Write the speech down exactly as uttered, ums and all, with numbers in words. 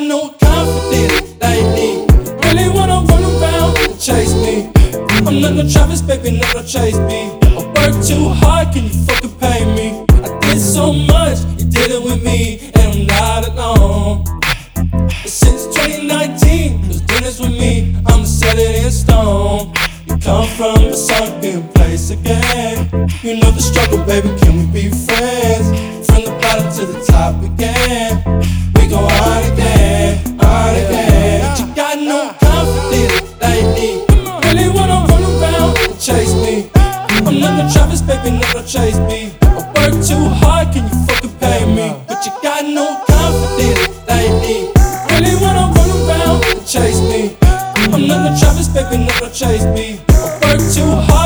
no confidence lately. Really wanna run around and chase me. I'm not no Travis, baby, not no Chase B. I work too hard, can you fucking pay me? I did so much, you did it with me, and I'm not alone. Since twenty nineteen, who's doing this with me? I'ma set it in stone. You come from a sunken place again. You know the struggle, baby, can we be friends? From the bottom to the top again. We go on again, on again. But you got no confidence lately. Really wanna run around and chase me. I'm not no Travis, baby, not no Chase B. I work too hard, can you fucking pay me? But you got no confidence lately. Really wanna run around and chase me. I'm not no Travis, baby, not no Chase B. I work too hard.